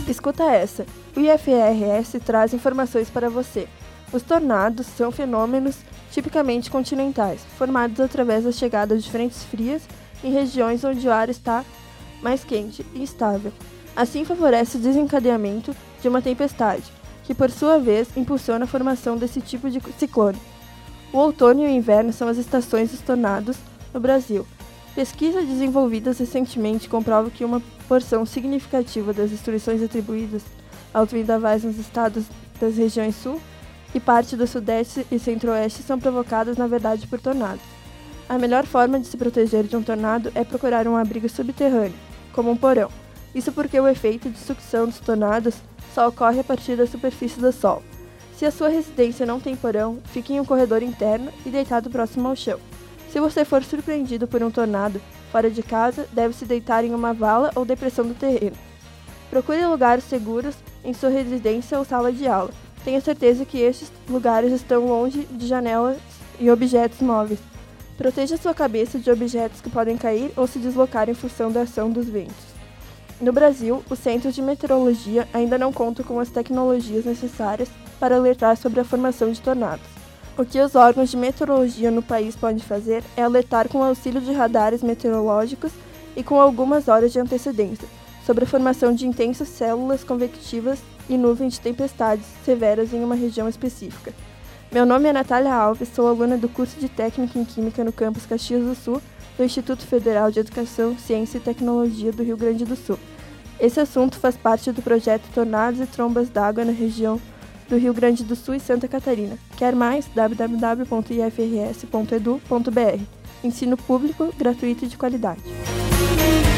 Escuta essa. O IFRS traz informações para você. Os tornados são fenômenos tipicamente continentais, formados através da chegada de frentes frias em regiões onde o ar está mais quente e estável. Assim favorece o desencadeamento de uma tempestade, que por sua vez impulsiona a formação desse tipo de ciclone. O outono e o inverno são as estações dos tornados no Brasil. Pesquisas desenvolvidas recentemente comprovam que uma porção significativa das destruições atribuídas aos vendavais nos estados das regiões sul e parte do sudeste e centro-oeste são provocadas, na verdade, por tornados. A melhor forma de se proteger de um tornado é procurar um abrigo subterrâneo, como um porão. Isso porque o efeito de sucção dos tornados só ocorre a partir da superfície do solo. Se a sua residência não tem porão, fique em um corredor interno e deitado próximo ao chão. Se você for surpreendido por um tornado fora de casa, deve-se deitar em uma vala ou depressão do terreno. Procure lugares seguros em sua residência ou sala de aula. Tenha certeza que estes lugares estão longe de janelas e objetos móveis. Proteja sua cabeça de objetos que podem cair ou se deslocar em função da ação dos ventos. No Brasil, os centros de meteorologia ainda não contam com as tecnologias necessárias para alertar sobre a formação de tornados. O que os órgãos de meteorologia no país podem fazer é alertar com o auxílio de radares meteorológicos e com algumas horas de antecedência sobre a formação de intensas células convectivas e nuvens de tempestades severas em uma região específica. Meu nome é Natália Alves, sou aluna do curso de Técnica em Química no campus Caxias do Sul, do Instituto Federal de Educação, Ciência e Tecnologia do Rio Grande do Sul. Esse assunto faz parte do projeto Tornados e Trombas d'Água na região do Rio Grande do Sul e Santa Catarina. Quer mais? www.ifrs.edu.br. Ensino público, gratuito e de qualidade.